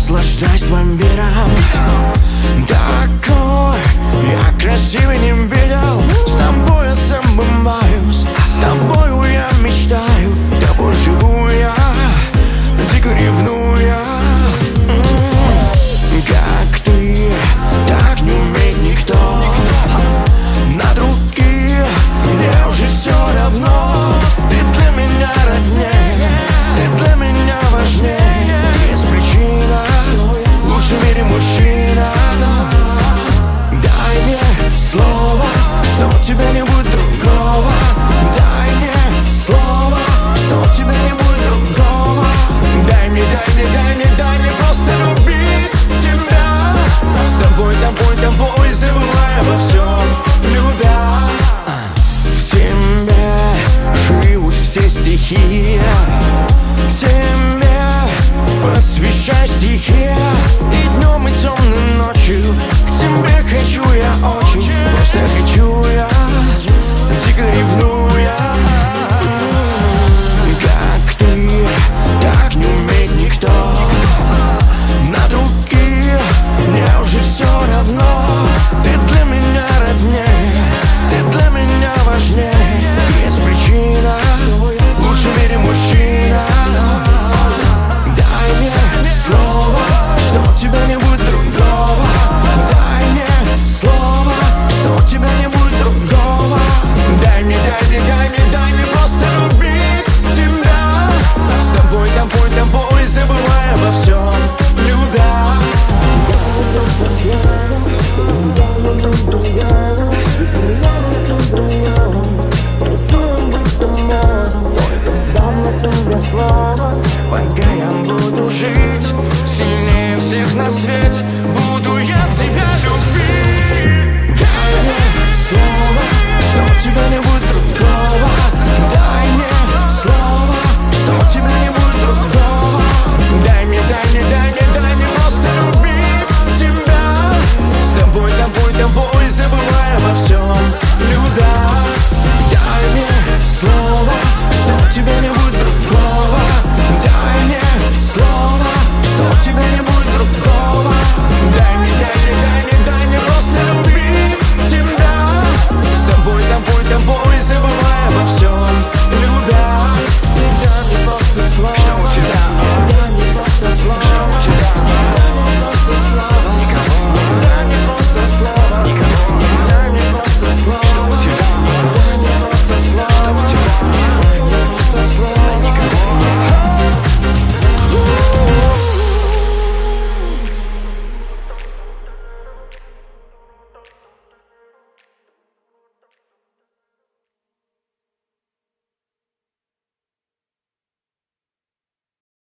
наслаждаюсь твоим видом. Такой я красивый не видел. С тобой я забываюсь, с тобою я мечтаю, тобой живу я, дико ревную. Как ты, так не умеет никто. На других мне уже все равно. Ты для меня роднее, ты для меня важнее. Есть причина, лучший в мире мужчина. Дай мне слово, что у тебя не будет другого. Дай мне слово, что у тебя не будет другого. Дай мне, дай мне, дай мне, дай мне просто любить тебя. С тобой, тобой, тобой, забывая обо всем, любя. В тебе живут все стихи.